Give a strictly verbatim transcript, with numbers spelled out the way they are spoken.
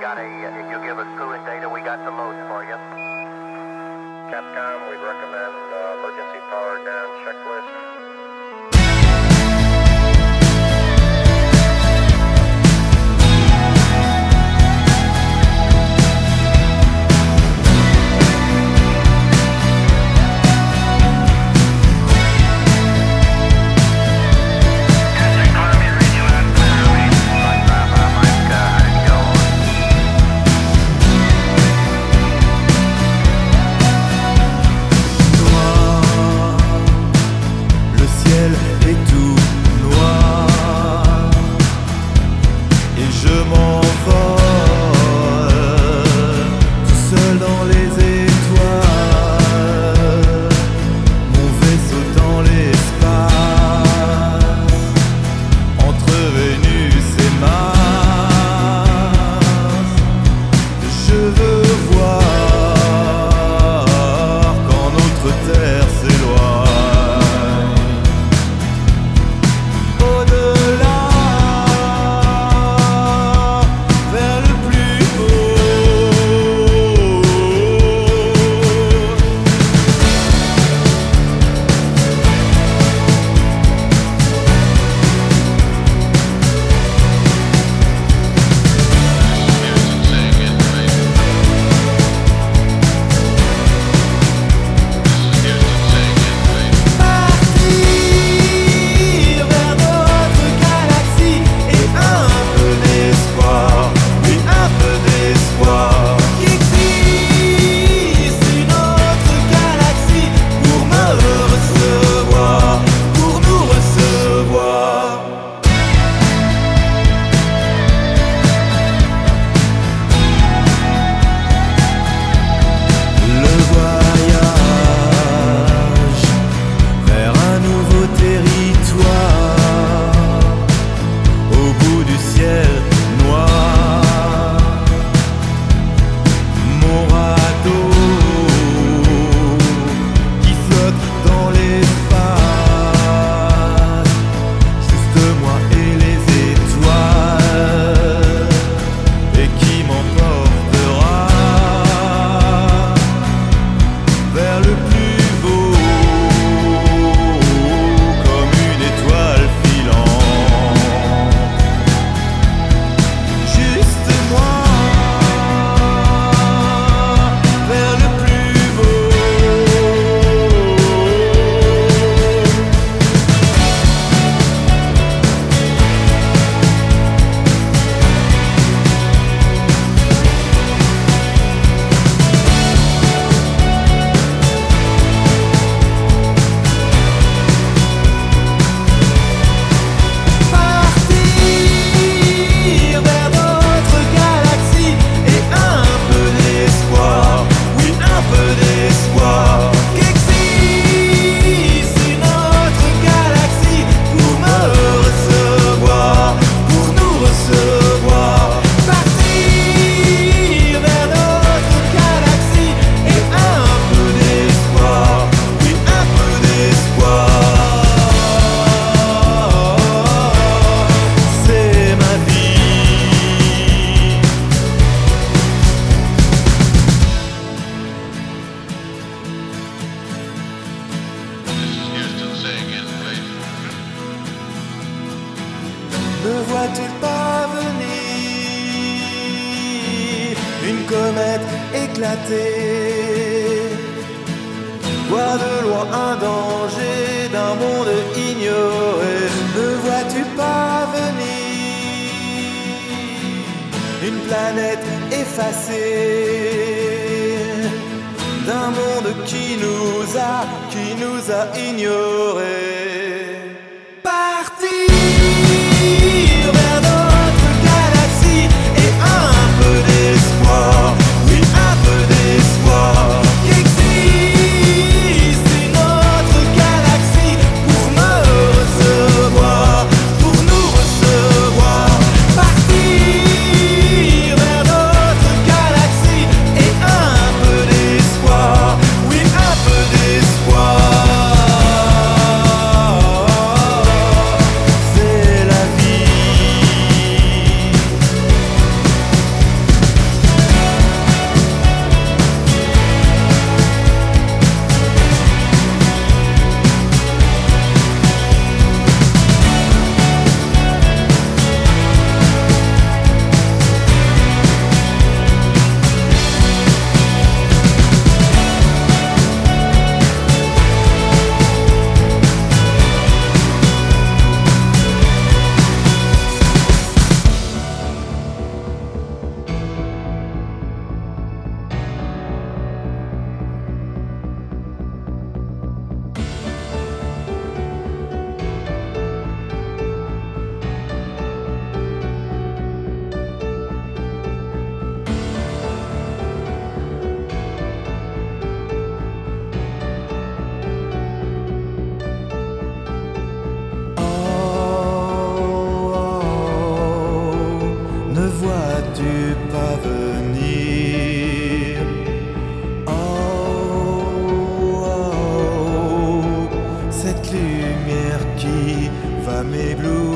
got a, if you give us crew and data, we got the load for you. Capcom, we'd recommend uh, emergency power down checklist. Ne vois-tu pas venir une comète éclater? Vois de loin un danger d'un monde ignoré. Ne vois-tu pas venir une planète effacée d'un monde qui nous a, qui nous a ignorés? Vers notre galaxie et un peu d'espoir, oui un peu d'espoir, qu'existe une autre galaxie pour me recevoir, pour nous recevoir. Partir vers notre galaxie et un peu d'espoir, oui un peu d'espoir. cette lumière qui va m'éblouir.